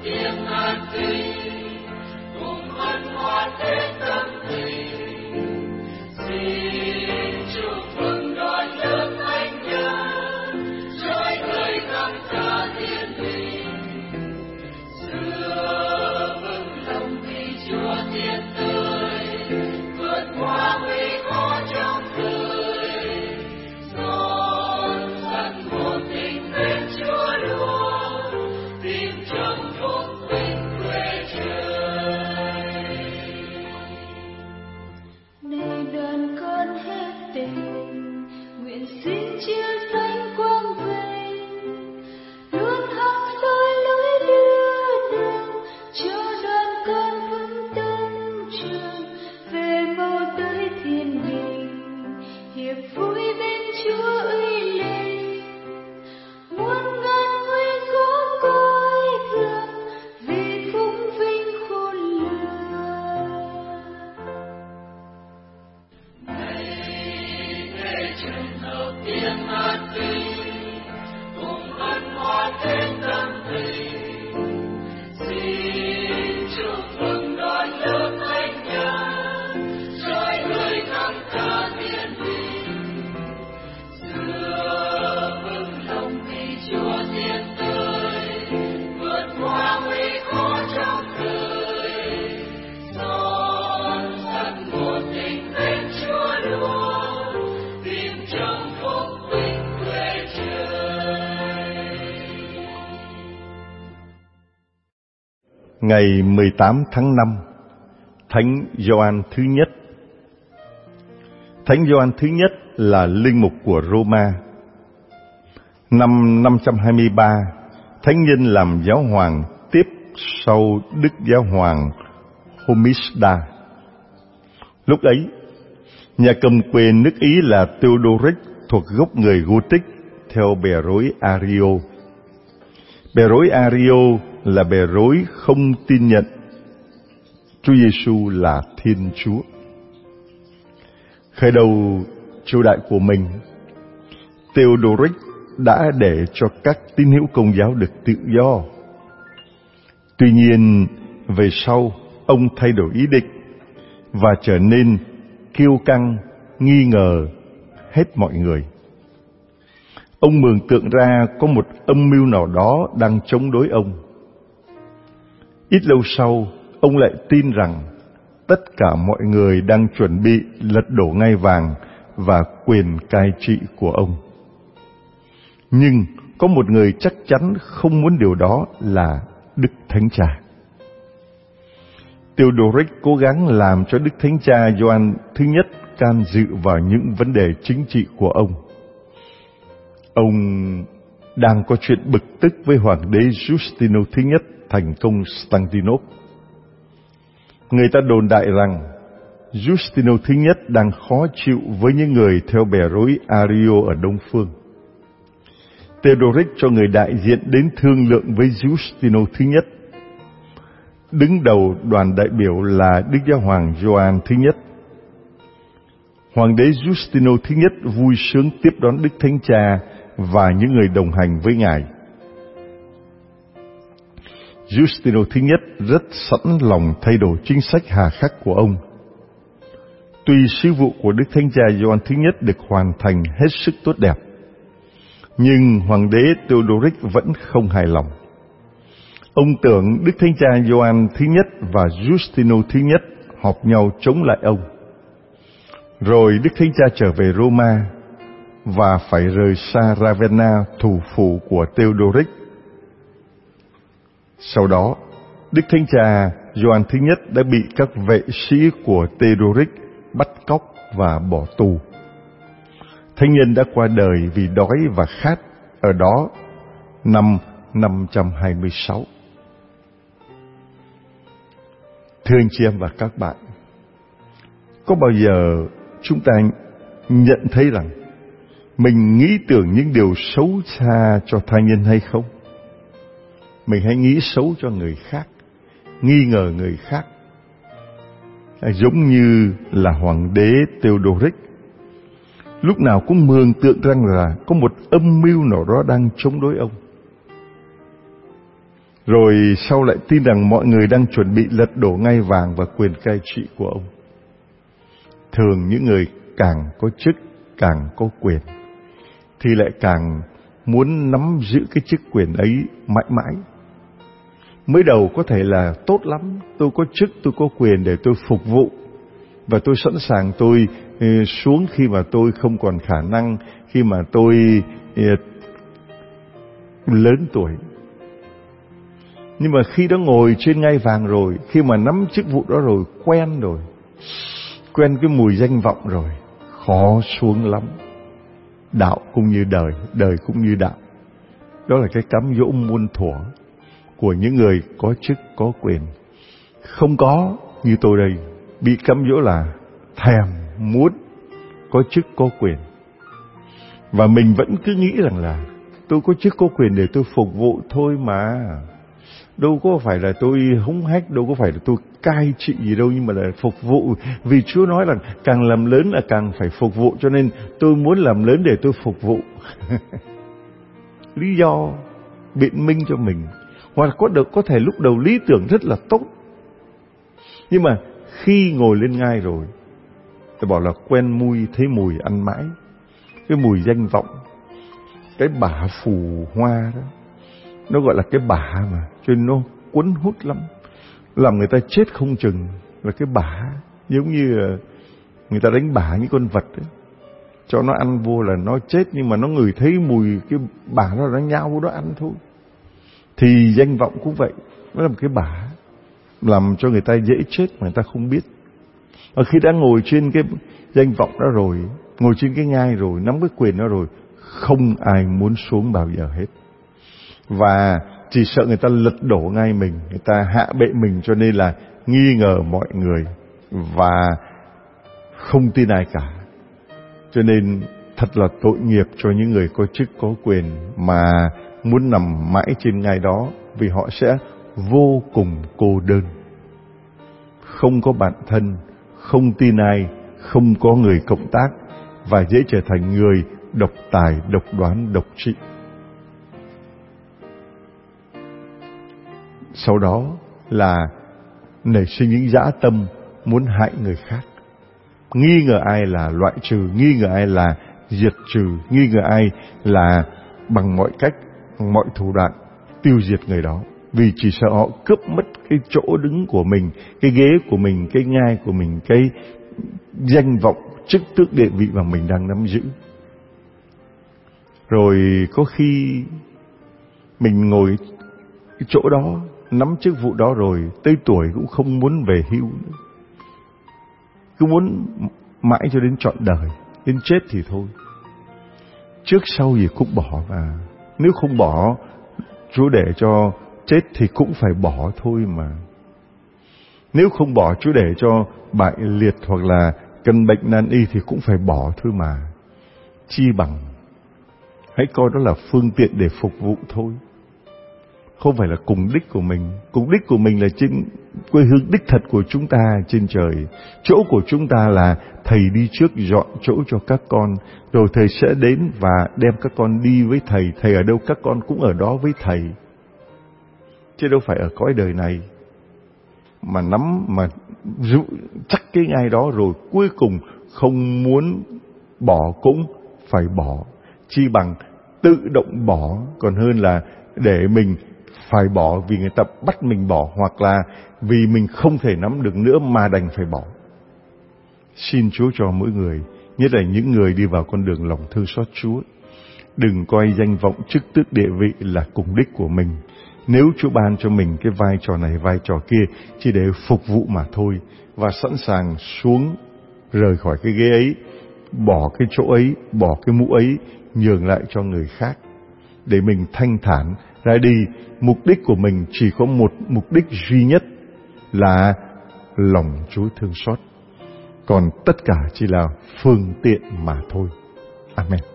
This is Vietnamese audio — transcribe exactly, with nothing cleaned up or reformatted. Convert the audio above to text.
Ngày mười tám tháng năm, Thánh Gioan thứ nhất. Thánh Gioan thứ nhất là linh mục của Roma. Năm năm trăm hai mươi ba, thánh nhân làm giáo hoàng tiếp sau Đức Giáo hoàng Hormisda. Lúc ấy, nhà cầm quyền nước Ý là Theodoric thuộc gốc người Gothic theo bè rối Ario. Bè rối Ario là bè rối không tin nhận Chúa Giêsu là Thiên Chúa. Khởi đầu triều đại của mình, Theodoric đã để cho các tín hữu Công giáo được tự do. Tuy nhiên, về sau, ông thay đổi ý định và trở nên kiêu căng, nghi ngờ hết mọi người. Ông mường tượng ra có một âm mưu nào đó đang chống đối ông. Ít lâu sau, ông lại tin rằng tất cả mọi người đang chuẩn bị lật đổ ngai vàng và quyền cai trị của ông. Nhưng có một người chắc chắn không muốn điều đó là Đức Thánh Cha. Theodoric cố gắng làm cho Đức Thánh Cha Gioan thứ nhất can dự vào những vấn đề chính trị của ông. Ông đang có chuyện bực tức với hoàng đế Giustino thứ nhất thành công Constantinople. Người ta đồn đại rằng Giustino thứ nhất đang khó chịu với những người theo bè rối Ario ở Đông Phương. Theodoric cho người đại diện đến thương lượng với Giustino thứ nhất. Đứng đầu đoàn đại biểu là Đức Giáo hoàng Gioan thứ nhất. Hoàng đế Giustino thứ nhất vui sướng tiếp đón Đức Thánh Cha và những người đồng hành với Ngài. Giustino thứ nhất rất sẵn lòng thay đổi chính sách hà khắc của ông. Tuy sứ vụ của Đức Thánh Cha Gioan thứ nhất được hoàn thành hết sức tốt đẹp, nhưng hoàng đế Theodoric vẫn không hài lòng. Ông tưởng Đức Thánh Cha Gioan thứ nhất và Giustino thứ nhất họp nhau chống lại ông. Rồi Đức Thánh Cha trở về Roma và phải rời xa Ravenna, thủ phủ của Theodoric. Sau đó, Đức Thánh Cha Gioan thứ nhất đã bị các vệ sĩ của Theodoric bắt cóc và bỏ tù. Thánh nhân đã qua đời vì đói và khát ở đó năm năm trăm hai mươi sáu. Thưa anh chị em và các bạn, có bao giờ chúng ta nhận thấy rằng mình nghĩ tưởng những điều xấu xa cho tha nhân hay không? Mình hay nghĩ xấu cho người khác, nghi ngờ người khác, giống như là hoàng đế Theodoric. Lúc nào cũng mường tượng rằng là có một âm mưu nào đó đang chống đối ông. Rồi sau lại tin rằng mọi người đang chuẩn bị lật đổ ngai vàng và quyền cai trị của ông. Thường những người càng có chức, càng có quyền, thì lại càng muốn nắm giữ cái chức quyền ấy mãi mãi. Mới đầu có thể là tốt lắm, tôi có chức, tôi có quyền để tôi phục vụ, và tôi sẵn sàng tôi xuống khi mà tôi không còn khả năng, khi mà tôi lớn tuổi. Nhưng mà khi đã ngồi trên ngai vàng rồi, khi mà nắm chức vụ đó rồi, quen rồi, quen cái mùi danh vọng rồi, khó xuống lắm. Đạo cũng như đời, đời cũng như đạo. Đó là cái cám dỗ muôn thuở của những người có chức có quyền. Không có như tôi đây, bị cám dỗ là thèm muốn có chức có quyền. Và mình vẫn cứ nghĩ rằng là tôi có chức có quyền để tôi phục vụ thôi mà. Đâu có phải là tôi hống hách, đâu có phải là tôi cai trị gì đâu, nhưng mà là phục vụ. Vì Chúa nói là càng làm lớn là càng phải phục vụ, cho nên tôi muốn làm lớn để tôi phục vụ. Lý do biện minh cho mình. Hoặc có được có thể lúc đầu lý tưởng rất là tốt, nhưng mà khi ngồi lên ngai rồi, tôi bảo là quen mùi, thấy mùi ăn mãi, cái mùi danh vọng, cái bả phù hoa đó, nó gọi là cái bả mà, cho nên nó cuốn hút lắm, làm người ta chết không chừng. Là cái bả, giống như người ta đánh bả những con vật ấy, cho nó ăn vô là nó chết, nhưng mà nó ngửi thấy mùi cái bả nó, nó nhao vô đó ăn thôi. Thì danh vọng cũng vậy, nó là một cái bả, làm cho người ta dễ chết mà người ta không biết. Và khi đã ngồi trên cái danh vọng đó rồi, ngồi trên cái ngai rồi, nắm cái quyền đó rồi, không ai muốn xuống bao giờ hết. Và chỉ sợ người ta lật đổ ngai mình, người ta hạ bệ mình, cho nên là nghi ngờ mọi người và không tin ai cả. Cho nên thật là tội nghiệp cho những người có chức có quyền mà muốn nằm mãi trên ngai đó, vì họ sẽ vô cùng cô đơn, không có bạn thân, không tin ai, không có người cộng tác, và dễ trở thành người độc tài, độc đoán, độc trị. Sau đó là nảy sinh những dã tâm muốn hại người khác, nghi ngờ ai là loại trừ, nghi ngờ ai là diệt trừ, nghi ngờ ai là bằng mọi cách, mọi thủ đoạn tiêu diệt người đó. Vì chỉ sợ họ cướp mất cái chỗ đứng của mình, cái ghế của mình, cái ngai của mình, cái danh vọng, chức tước, địa vị mà mình đang nắm giữ. Rồi có khi mình ngồi cái chỗ đó, nắm chức vụ đó rồi, tới tuổi cũng không muốn về hưu nữa, cứ muốn mãi cho đến trọn đời, đến chết thì thôi. Trước sau gì cũng bỏ, và nếu không bỏ, Chúa để cho chết thì cũng phải bỏ thôi mà. Nếu không bỏ, Chúa để cho bại liệt hoặc là căn bệnh nan y thì cũng phải bỏ thôi mà. Chi bằng hãy coi đó là phương tiện để phục vụ thôi, không phải là cùng đích của mình. Cùng đích của mình là trên quê hương đích thật của chúng ta trên trời. Chỗ của chúng ta là Thầy đi trước dọn chỗ cho các con, rồi Thầy sẽ đến và đem các con đi với Thầy. Thầy ở đâu các con cũng ở đó với Thầy, chứ đâu phải ở cõi đời này mà nắm mà dụ chắc cái ngai đó rồi cuối cùng không muốn bỏ cũng phải bỏ. Chi bằng tự động bỏ còn hơn là để mình phải bỏ vì người ta bắt mình bỏ, hoặc là vì mình không thể nắm được nữa mà đành phải bỏ. Xin Chúa cho mỗi người, nhất là những người đi vào con đường lòng thương xót Chúa, đừng coi danh vọng, chức tước, địa vị là cùng đích của mình. Nếu Chúa ban cho mình cái vai trò này, vai trò kia chỉ để phục vụ mà thôi, và sẵn sàng xuống rời khỏi cái ghế ấy, bỏ cái chỗ ấy, bỏ cái mũ ấy, nhường lại cho người khác, để mình thanh thản ra đi. Mục đích của mình chỉ có một mục đích duy nhất là lòng Chúa thương xót, còn tất cả chỉ là phương tiện mà thôi. Amen.